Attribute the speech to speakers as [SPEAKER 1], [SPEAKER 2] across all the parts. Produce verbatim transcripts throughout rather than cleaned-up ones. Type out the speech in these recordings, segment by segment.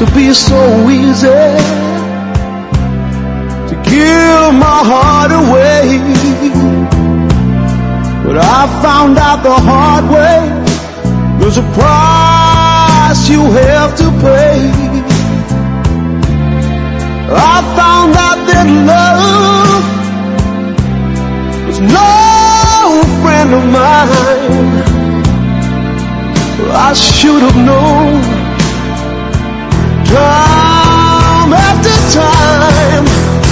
[SPEAKER 1] to be so easy to give my heart away, but I found out the hard way, there's a price you have to pay. I found out that love was no friend of mine. I should have known time after time.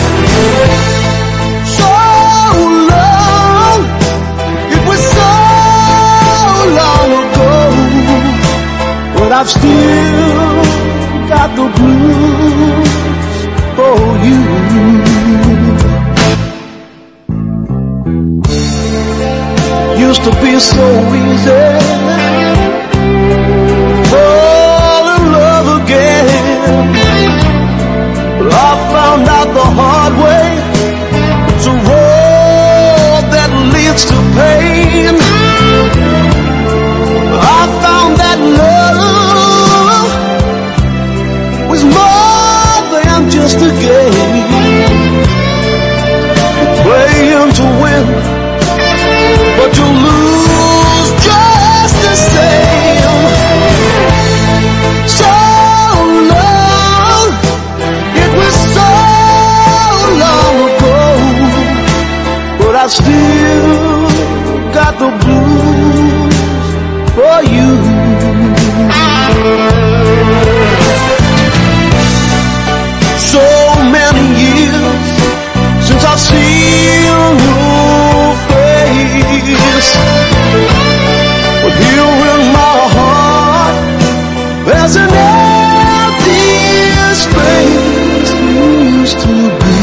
[SPEAKER 1] So long, it was so long ago, but I've still got the blues for you. Used to be so easy, fall in love again, but I found out the hard way, it's a road that leads to pain. I found that love was more than just a game, playing to win, but you lose just the same. So long, it was so long ago, but I still got the blues for you. So many years since I've seen your face, but here in my heart there's an empty space used to be.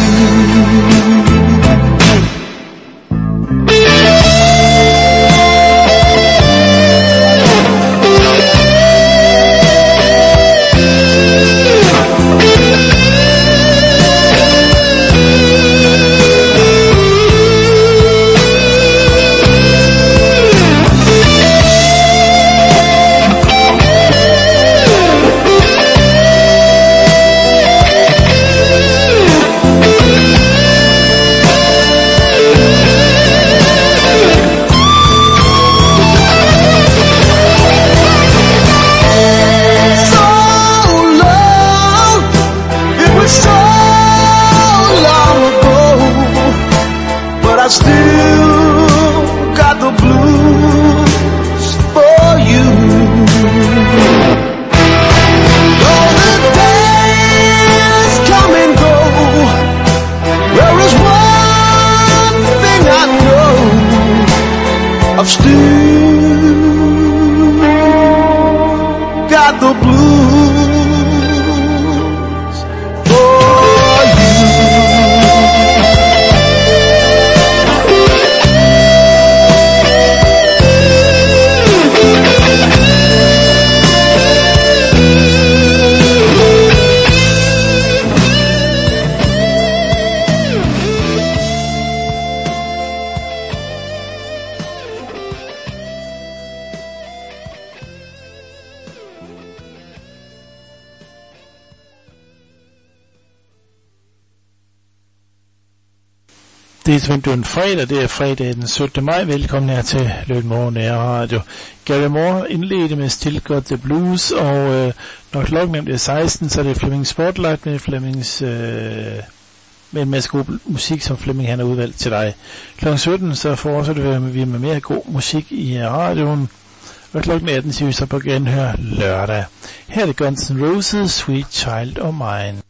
[SPEAKER 2] Det er selvfølgelig en fredag, det er fredag den syttende maj. Velkommen her til Lødemorgen Radio. Gary Moore indledte med Still Got the Blues, og øh, når klokken er seksten, så er det Flemming Spotlight med Flemmings øh, med en masse god musik, som Flemming han har udvalgt til dig. klokken sytten, så fortsætter vi med mere god musik i radioen, og klokken atten siger vi så på genhør lørdag. Her er det Guns N' Roses, Sweet Child of Mine.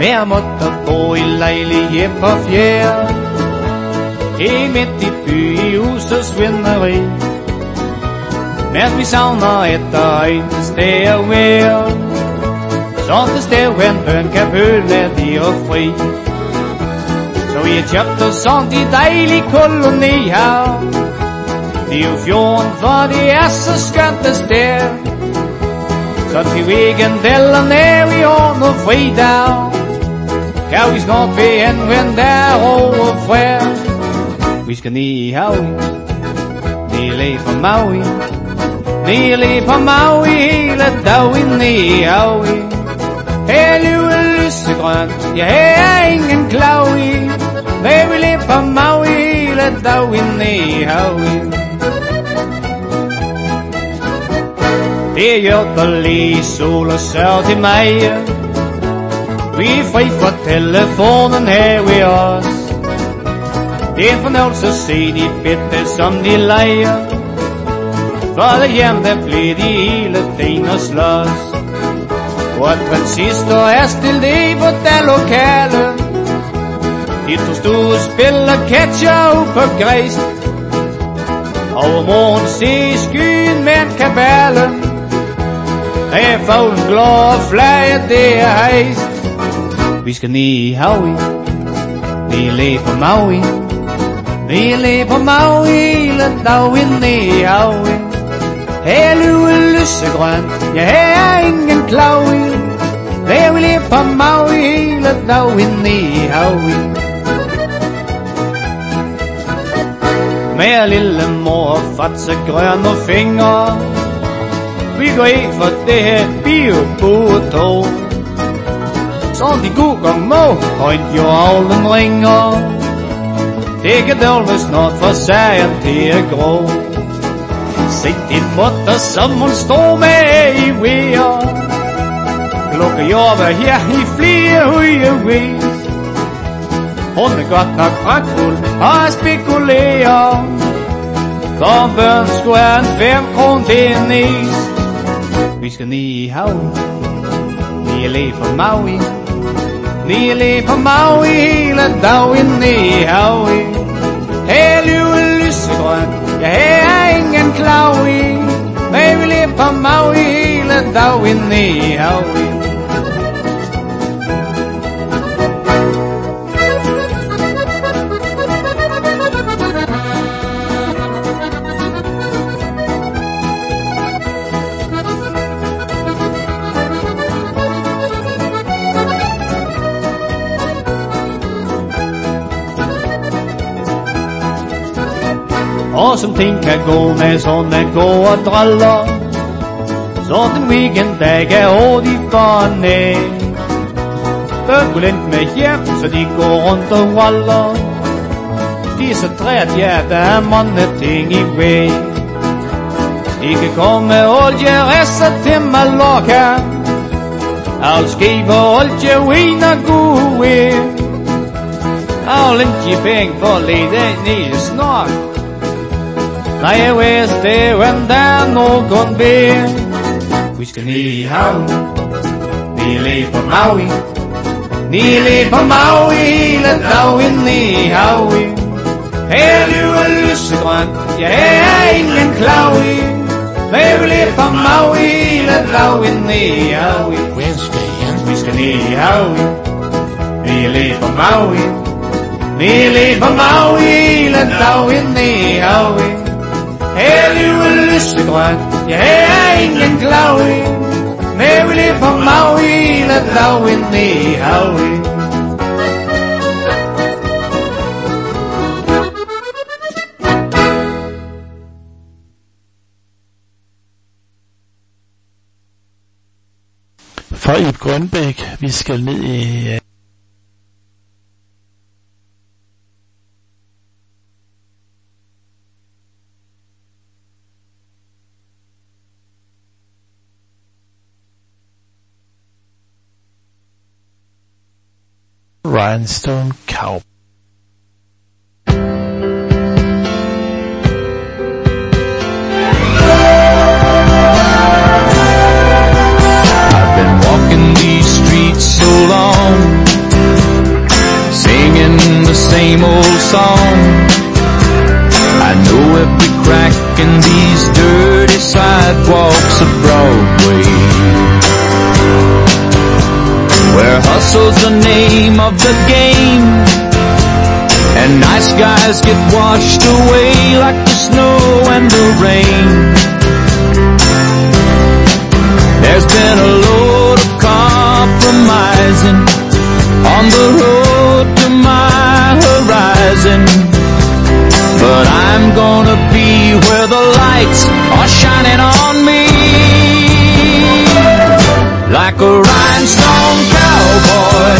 [SPEAKER 3] jeg måtte bo i lejlighed på fjerde, i midt i by i husets svineri. Mens vi savner efter en sted at være, sådan et sted, hvor en bøn kan føle dig og fri. Så vi har købt os sådan de dejlige koloni her, det er jo fjorden, for det er så skønt et sted. Så til weekend eller nær i år noget fridag, kan vi snart finde when der er ro og fred. Vi skal ned i havet, ned på Maui, ned på Maui hele dagen ned i havet. Her livet lysegrønt, ja her er ingen klag i, men vi lever på Maui hele dagen ned i havet. Det er hjertelig sol og sør til mig, vi er fri for telefonen her ved os. Det er en fornøjelse at se de bitte som de leger, for derhjemme der bliver de hele dagen og slås. Og transistor er stillet i på det lokale, de to store spiller catcher på græs. Over morgen se skyen med en kabale, der er faglen glå og flage, det er hejst. Vi skal ned i havet, ned på Maui, ned på Maui hele dagen ned i havet. Her livet lysegrønt, ja her er ingen klag i, der vil leve på Maui hele dagen ned i havet. Med lille mor og fatse grønne fingre, vi går ind for det her bio-bådtog. Sådan de god gang må, højt jo avlen ringer, det kan dølve snart for sagen til at grå. Se din mutter, som hun står med i vejer, plukker jordbær her i flere høje vis. Hun er godt nok pragtfuld og spekulerer, kom børn skulle have en fem kron til en is. Vi skal ned i havet, ned på Maui, ned på Maui hele dagen ned i havet. Her livet lysegrønt, ja her er ingen klag i, men vi lever på Maui hele dagen ned i havet. Og som ting kan gå med sådan gå og draller, sådan en weekenddag er hurtigt for næ. Børn går lidt med hjem, så de går rundt og roller. De er så træt, ja, der er mange ting i vej. De kan komme med olie rester til Mallorca, alt skiber olie, vin og god vin. Alt ikke penge for at lede ned i snart. Nej, jeg vidste det, when der er nogen ved. Vi skal ned i havet, ned på Maui, ned på Maui hele dagen ned i havet. Her livet lysegrønt, ja her er ingen klag i, men vi lever på Maui hele dagen ned i havet. Vi skal ned i havet, ned på Maui, ned på Maui hele dagen ned i havet. Her livet lysegrønt, ja her er ingen klag i, men vi lever på Maui hele dagen ned i havet.
[SPEAKER 2] Fra Ib Grønbæk, vi skal ned i Rhinestone Cow.
[SPEAKER 3] I've been walking these streets so long,
[SPEAKER 4] crack in these dirty sidewalks of Broadway, where hustle's the name of the game, and nice guys get washed away like the snow and the rain. There's been a load of compromising on the road to my horizon, but I'm gonna be where the lights are shining on me, like a rhinestone cowboy,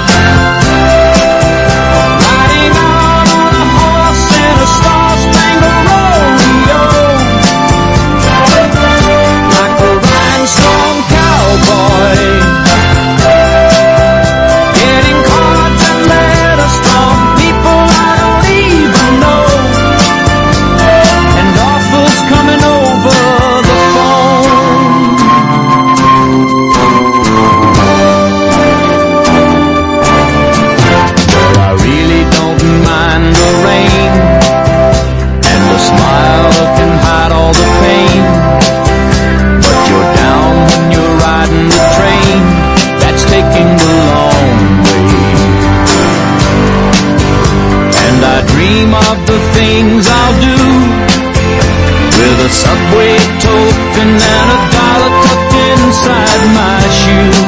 [SPEAKER 4] riding out on a horse in a star-spangled rodeo, like a rhinestone cowboy, getting cards and letters from people I don't even know, and offers coming over the phone. Well, I really don't mind the rain, and the smile can hide all the pain, but you're down when you're riding the train that's taking the long way. And I dream of the things I'll do, with a subway token and a dollar tucked inside my shoe.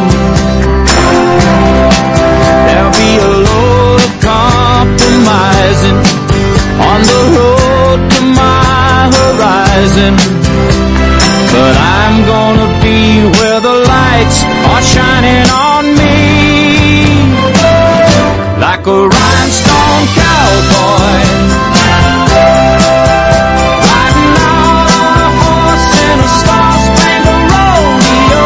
[SPEAKER 4] There'll be a load of compromising on the road to my horizon, but I'm gonna be where the lights are shining on me, like a rhinestone cowboy, riding out on a horse in a star-spangled rodeo,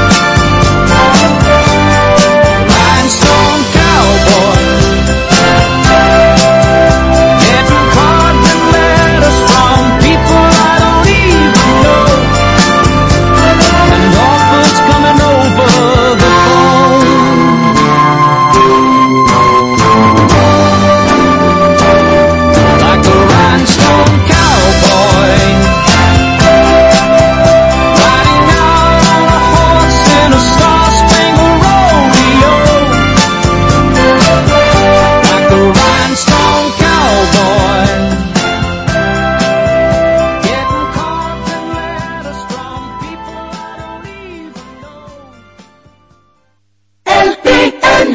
[SPEAKER 4] rhinestone cowboy, getting cards and letters from people I don't even know, and offers coming over the phone. Like a rhinestone cowboy, riding out on a horse in a star-spangled rodeo, like a rhinestone cowboy, getting cards and letters from people I don't even know.
[SPEAKER 5] L P N.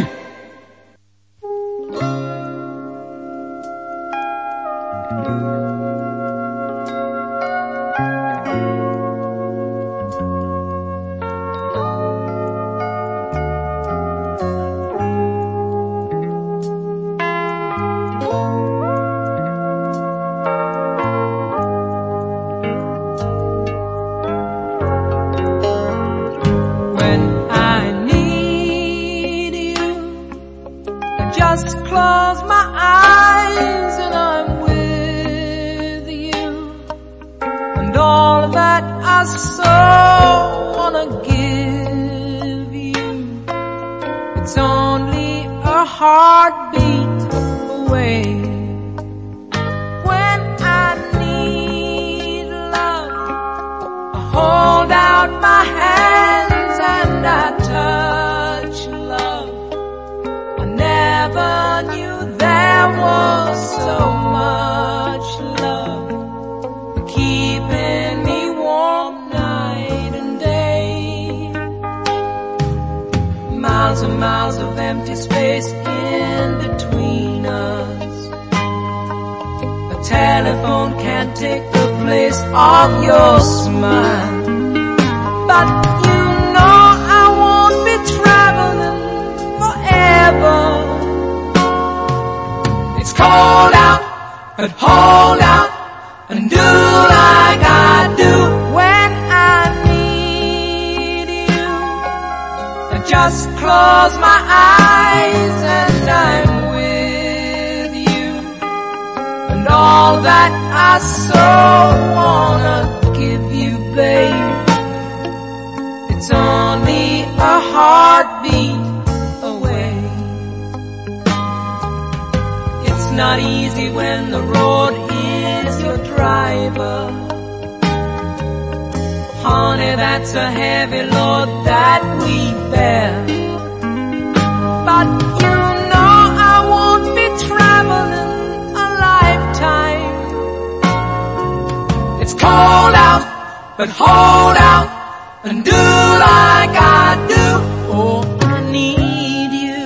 [SPEAKER 6] When I need you, I just close my eyes and I'm with you, and all that I so wanna give you, it's only a heartbeat away. When I need love, I hold out my hands and I touch love. I never knew there was so much love, keeping me warm night and day. Miles and miles of empty space in between us. A telephone can't take the place of your smile, but you know I won't be traveling forever. It's cold out, but hold out and do like I do. When I need you, I just close my eyes and I'm with you, and all that I so wanna give you, babe, it's only a heartbeat away. It's not easy when the road is your driver. Honey, that's a heavy load that we bear. But you know I won't be traveling a lifetime. It's cold out, but hold out and do like I do. Oh, I need you.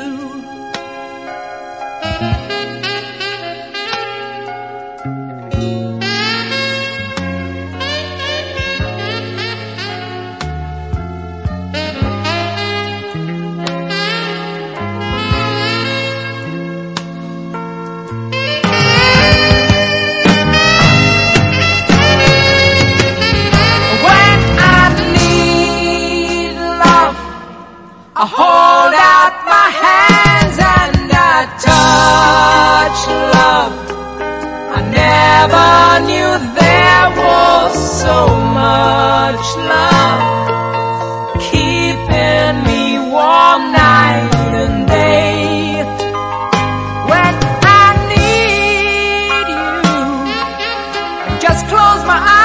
[SPEAKER 6] I hold out my hands and I touch love. I never knew there was so much love keeping me warm night and day. When I need you, I just close my eyes.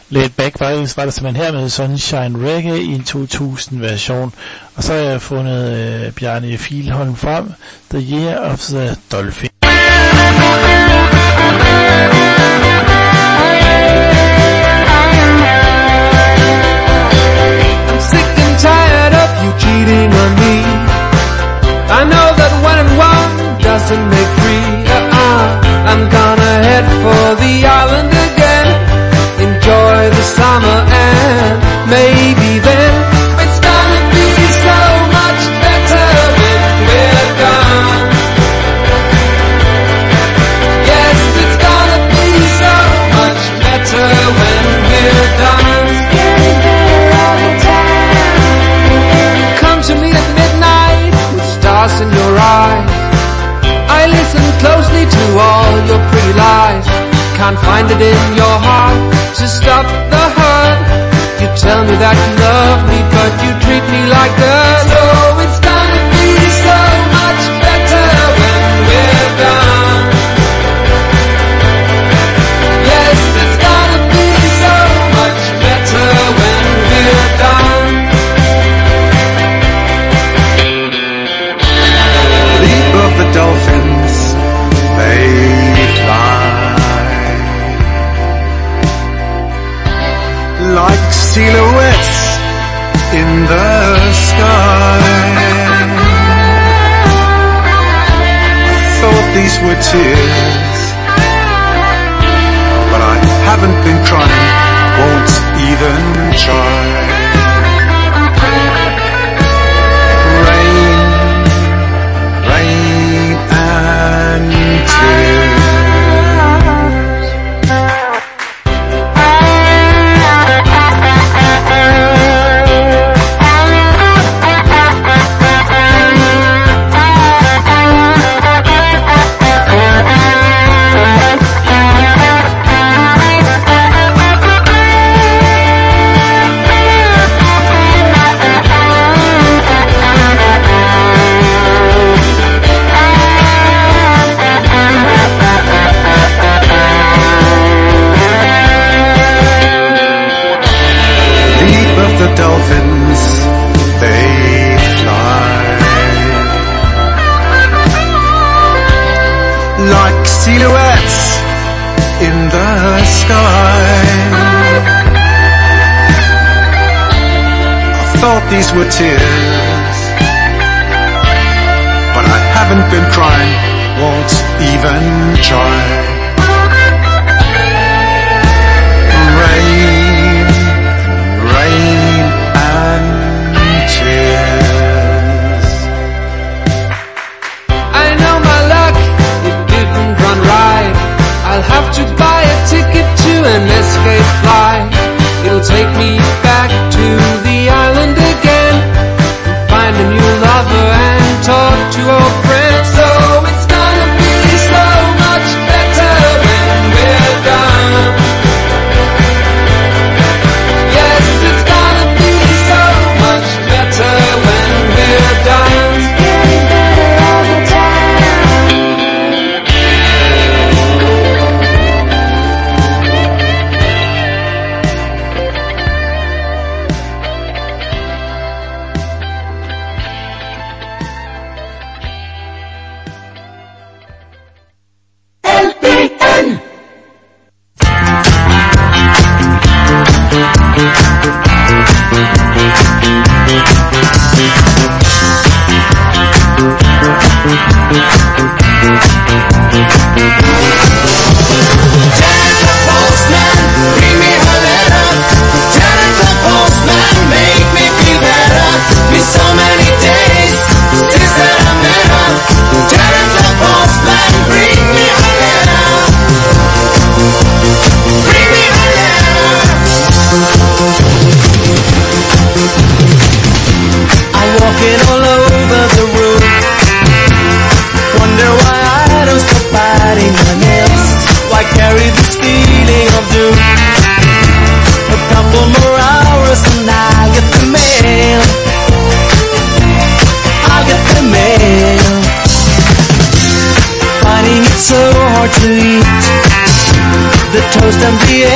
[SPEAKER 2] Laid Back var, var der simpelthen her med Sunshine Reggae i en to tusind version. Og så har jeg fundet øh, Bjarne Filholm frem, The Year of the Dolphin.
[SPEAKER 5] I'm sick and tired of you cheating on me. I know that one and one doesn't make three. Uh-uh. I'm gonna head for the island again. Enjoy the summer and maybe then it's gonna be so much better when we're done. Yes, it's gonna be so much better when we're done. It's getting better all the time. Come to me at midnight with stars in your eyes. I listen closely to all your pretty lies. Can't find it in your heart to stop the hurt. You tell me that you love me, but you treat me like dirt. So it's gonna be so much better when we're done. Yes, it's gonna be so much better when we're done.
[SPEAKER 1] Leap of the dolphins, they fly like silhouettes in the sky. I thought these were tears, but I haven't been crying, won't even try. Rain, rain and tears. The dolphins, they fly like silhouettes in the sky. I thought these were tears, but I haven't been crying, won't even try. Rain, rain and tears.
[SPEAKER 5] I know my luck, it didn't run right. I'll have to buy a ticket to an escape flight. It'll take me back to the island again, find a new lover and talk to old friends. So it's gonna be so much better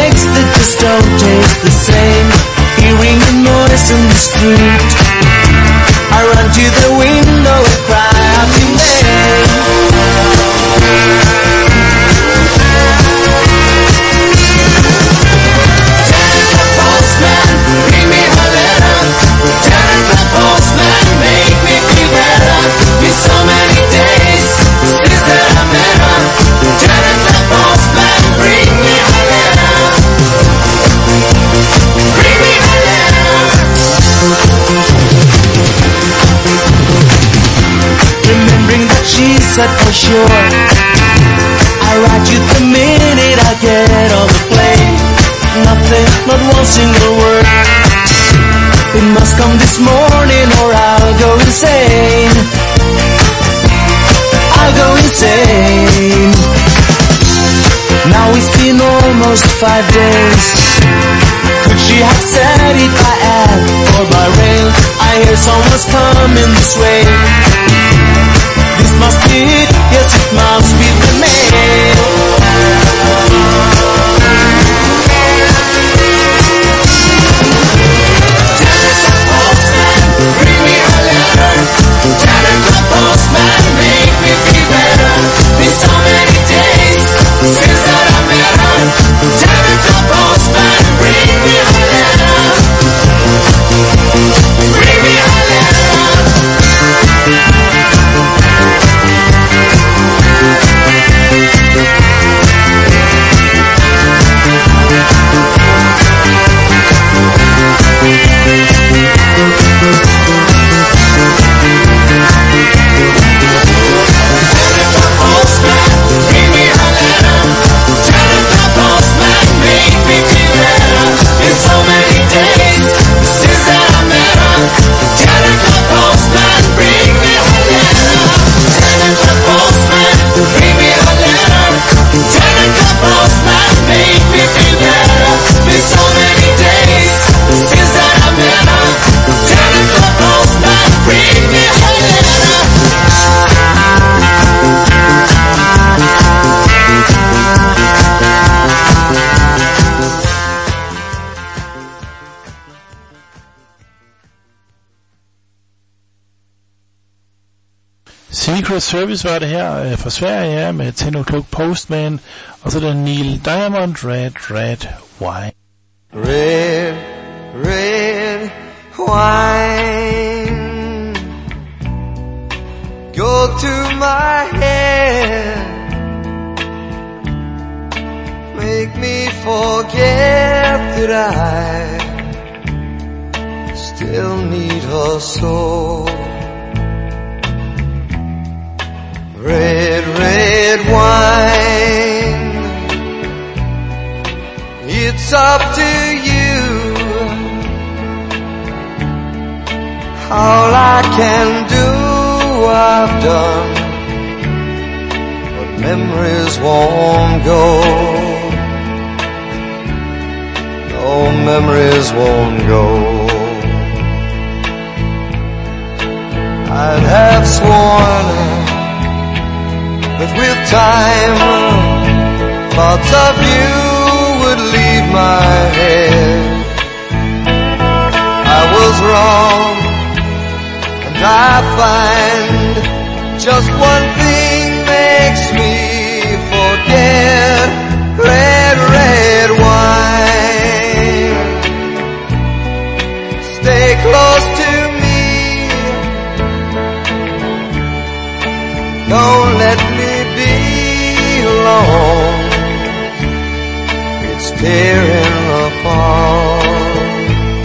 [SPEAKER 1] mistakes that just don't taste the same. Hearing the noise in the street, I run to the window and cry out in vain. Telephone postman, bring me a letter. Telephone postman, make me feel better. Been so many days since that I met her. Telephone postman, bring me a letter. Bring me a letter. Remembering that she said for sure, I write you the minute I get on the plane. Nothing, not one single word. It must come this morning or I'll go insane. I'll go insane. Now it's been almost five days. Could she have said it by air or by rail? I hear someone's coming this way. This must be it, yes it must be the mail. Telephone postman, bring me a letter. Telephone postman, make me feel better. Been so many days since that I met her. Telephone postman, bring me a letter. Bring me a letter.
[SPEAKER 2] Secret Service var det her fra Sverige ja, med ten o'clock Postman, og så der Neil Diamond, Red, Red Wine.
[SPEAKER 1] Red, red wine, go to my head, make me forget that I still need her so. Red, red wine, it's up to you. All I can do, I've done, but memories won't go. No, memories won't go. I'd have sworn that with time thoughts of you would leave my head. I was wrong, and I find just one thing makes me forget. Red, red wine, stay close to me, don't let me alone, it's tearing apart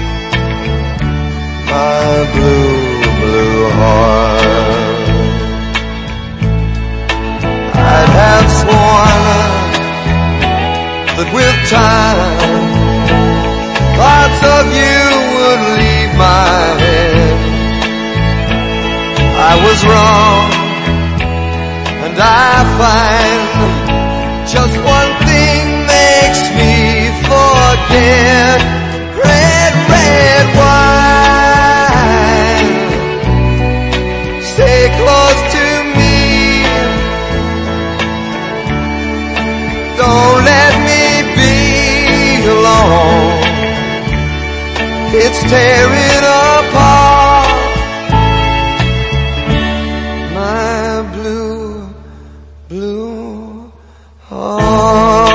[SPEAKER 1] my blue, blue heart. I'd have sworn that with time thoughts of you would leave my head. I was wrong, and I find just one thing makes me forget. Red, red wine, stay close to me, don't let me be it's tearing apart my blue, blue heart.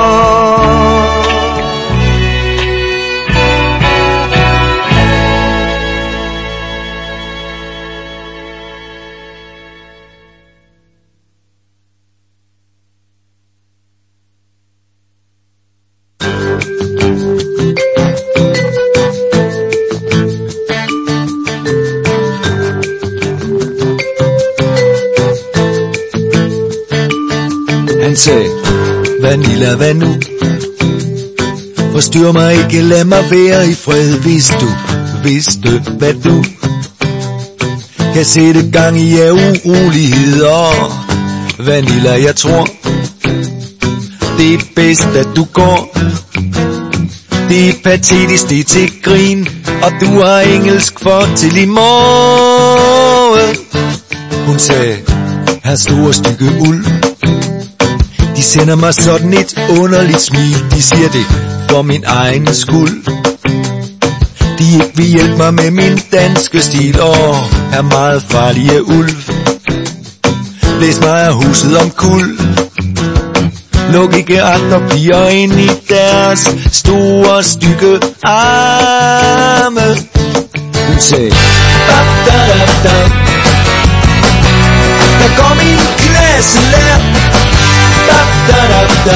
[SPEAKER 7] Han sagde, Vanilla, hvad nu? Forstyr mig ikke, lad mig være i fred, hvis du vidste, hvad du kan sætte gang i af uroligheder. Vanilla, jeg tror, det er bedst, at du går. Det er patetisk, det er til grin, og du har engelsk for til i morgen. Hun sagde, her store stykke uld. De sender mig sådan et underligt smil. De siger det for min egen skyld. De ikke vil hjælpe mig med min danske stil. Åh, er meget farlige ulv. Blæs mig af huset om kul. Luk ikke andre piger ind i deres store stykke arme. Hun sagde, da da da da. Der går min klasselærer. Da da da da.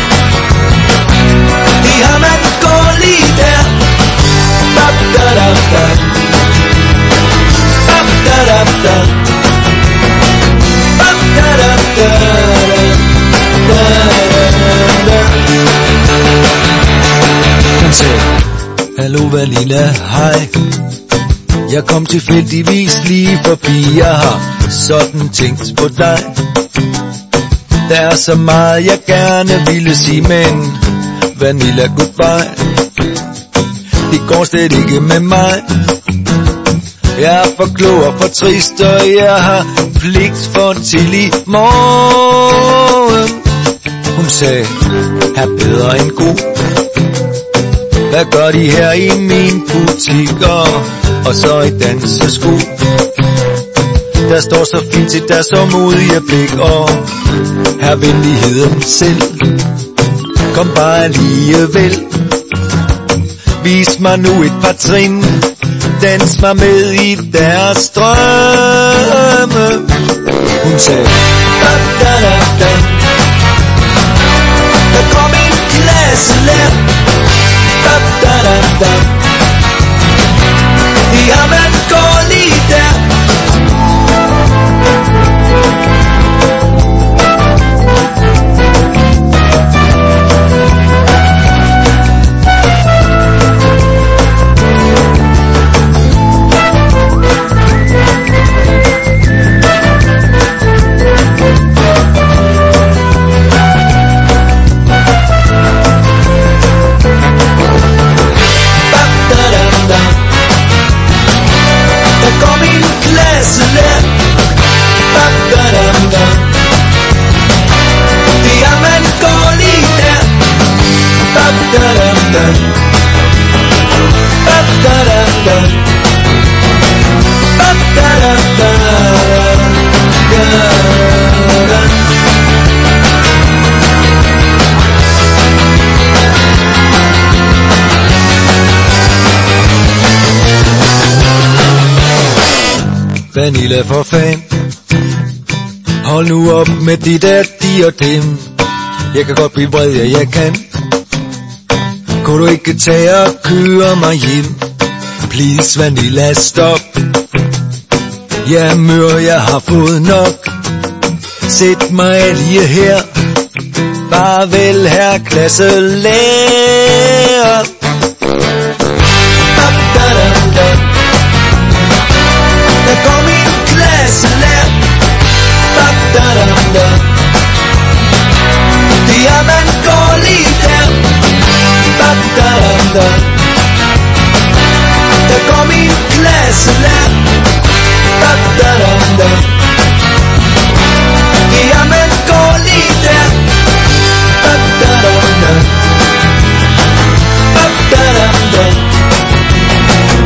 [SPEAKER 7] Det har man gået lige der. Da da da da. Da da da da. Da da da da. Da da da. Han sagde, hallo Vanilla, hej. Jeg kom tilfældigvis lige forbi. Jeg har sådan tænkt på dig. Der er så meget jeg gerne ville sige, men Vanilla, goodbye. Det går slet ikke med mig. Jeg er for klog og for trist, og jeg har pligt for til i morgen. Hun sagde, er bedre end god. Hvad gør de her i min butik, og, og så i dansesko? Der står så fint til der så modige blik, og her venligheden selv. Kom bare alligevel. Vis mig nu et par trin. Dans mig med i deres drømme. Hun sagde, da da da da. Der kom en klasselærer. Da da da da. Ja, man går lige der. Vanilla, for fan. Hold nu op med de der de og dem. Jeg kan godt blive vred, ja jeg kan. Kunne du ikke tage og køre mig hjem? Please Vanilla, stop. Jeg er mør, jeg har fået nok. Sæt mig lige her. Farvel her klasselærer. Da da da da. Der går min klasselærer. Da da da da. Det er man går lige der. Da da da da. Der går min klasselærer. Da da da da. Det er man går lige der. Da da da da. Da da da da.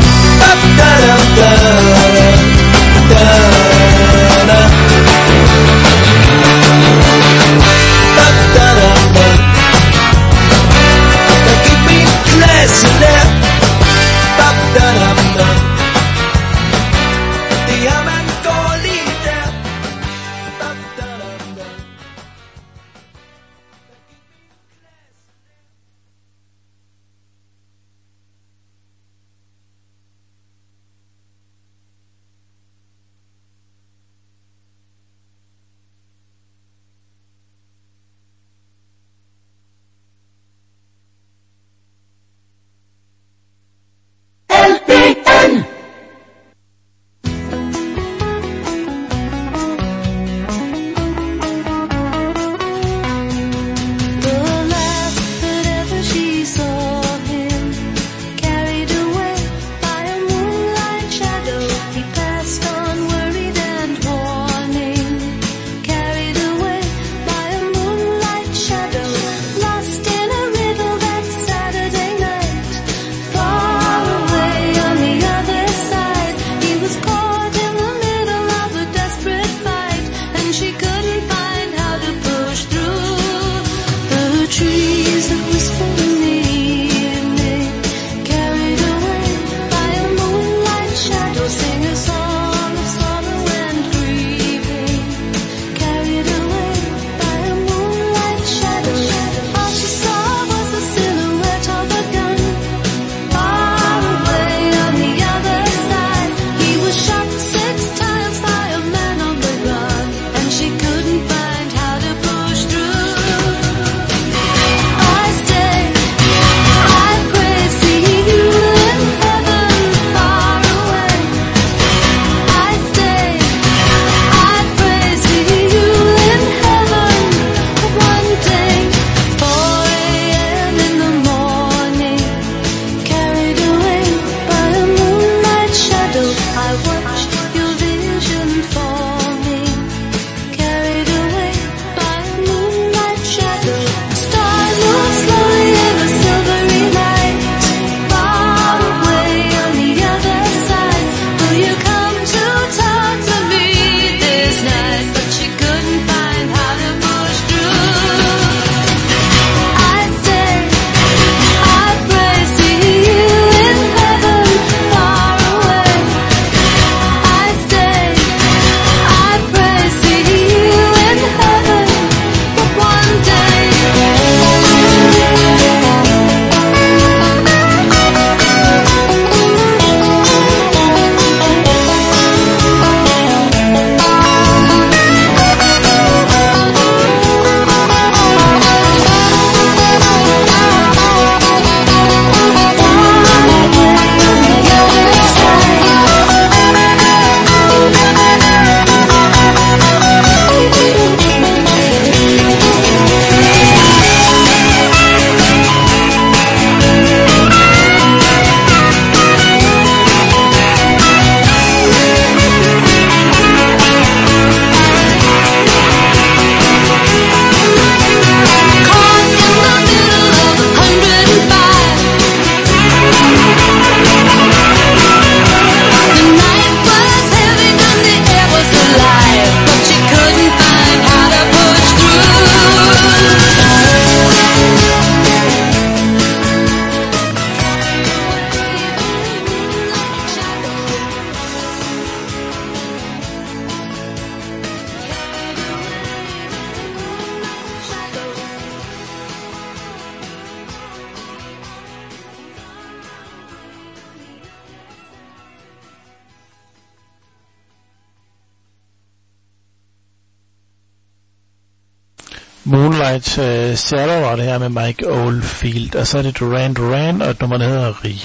[SPEAKER 2] Moonlight uh, Shadow var det her med Mike Oldfield, og så er det Duran Duran, og et nummer, der hedder Rig.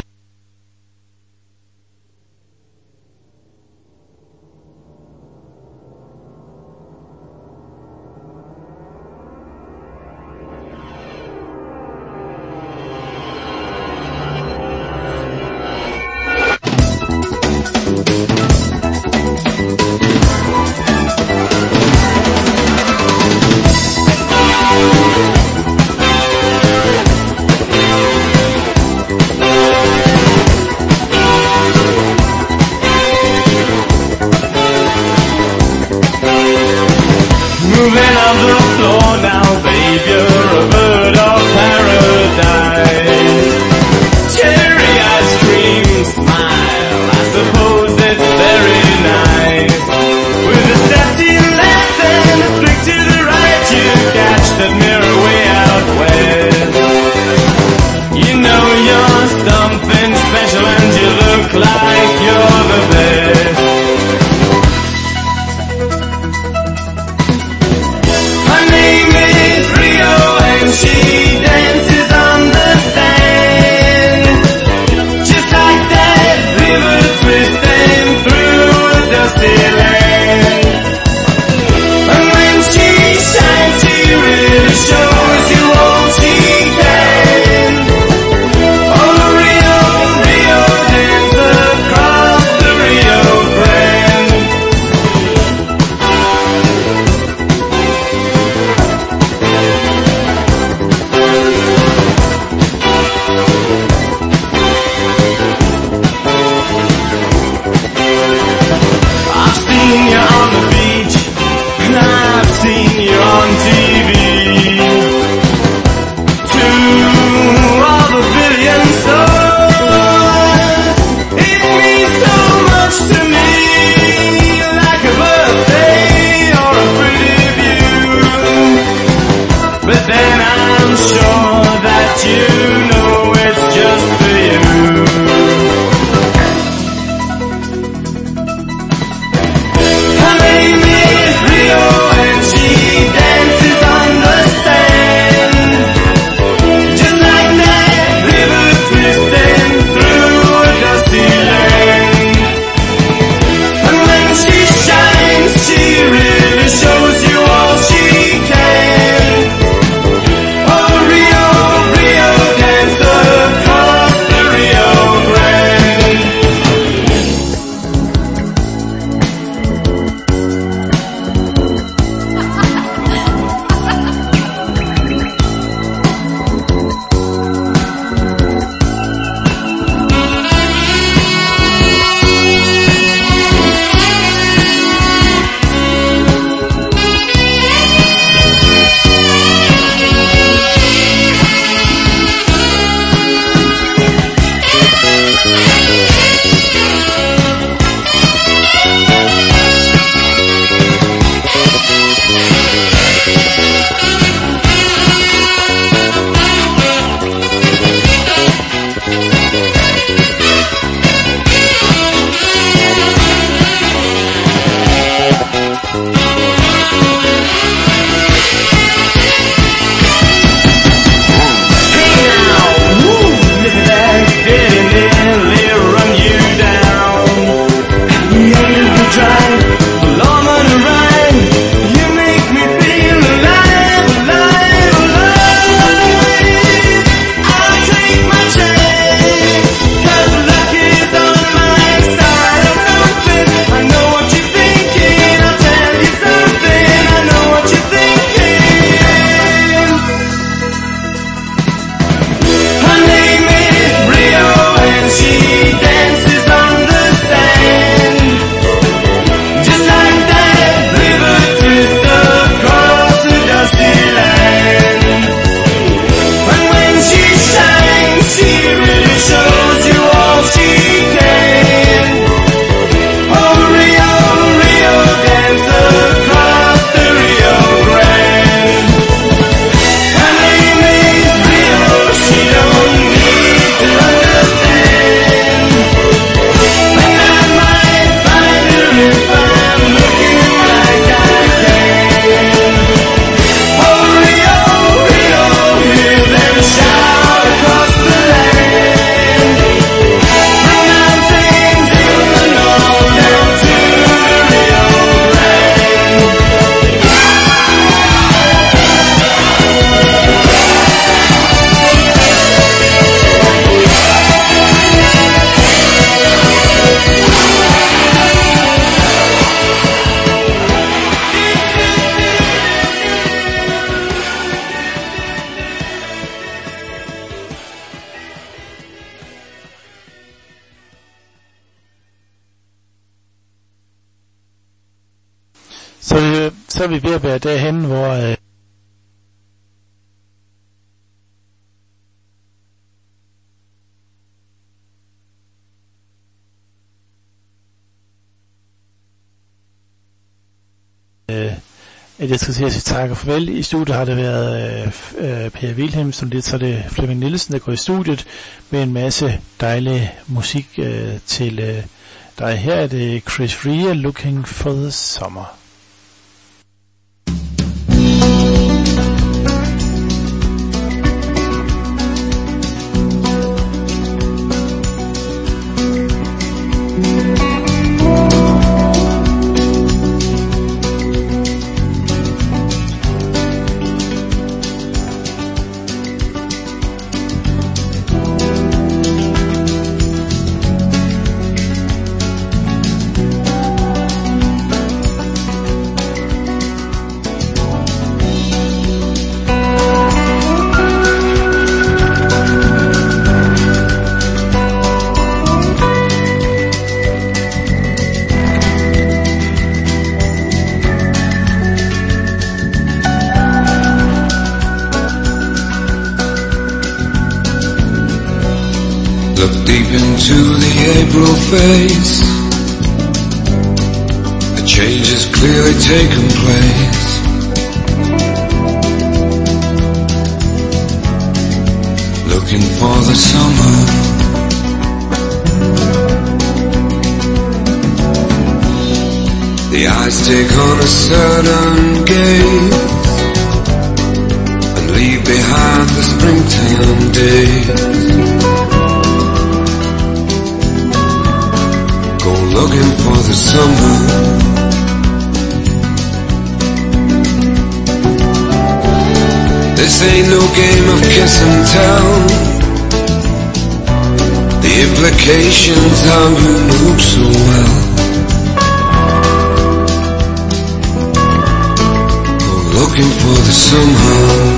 [SPEAKER 1] The
[SPEAKER 2] så er vi ved at være derhen, hvor øh, at jeg skal sige tak og farvel. I studiet har det været øh, Per Wilhelmsen, lidt så er det Flemming Nielsen, der går i studiet med en masse dejlig musik øh, til øh, dig. Her er det Chris Rea, Looking for the Summer.
[SPEAKER 8] To the April face, a change has clearly taken place. Looking for the summer, the eyes take on a certain gaze and leave behind the springtime days. Looking for the summer, this ain't no game of kiss and tell. The implications how you move so well. Go looking for the summer.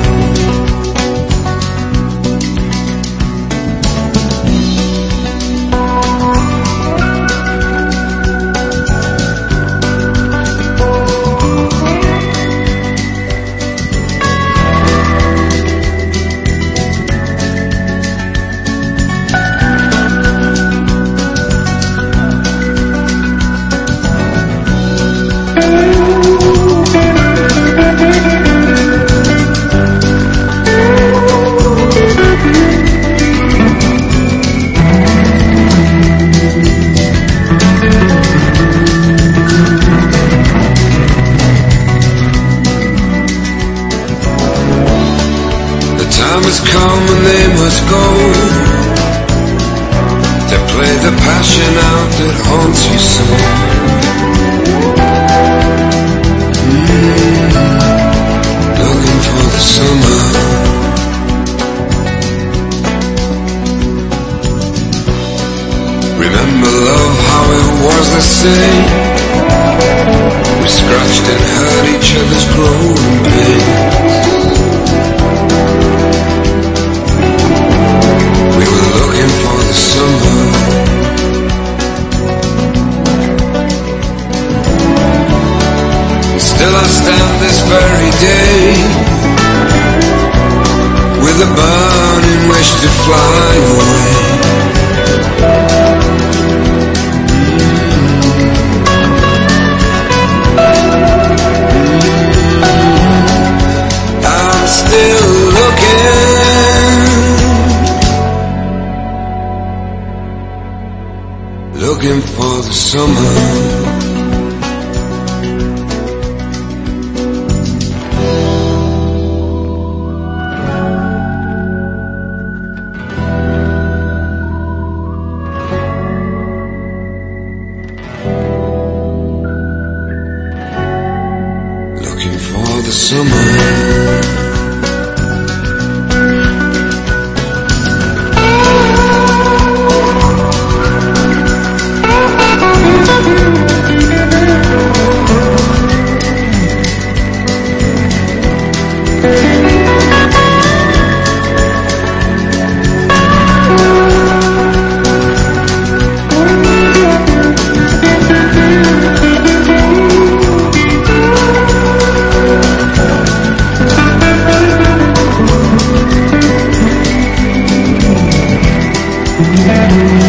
[SPEAKER 8] Looking for the summer.
[SPEAKER 1] Thank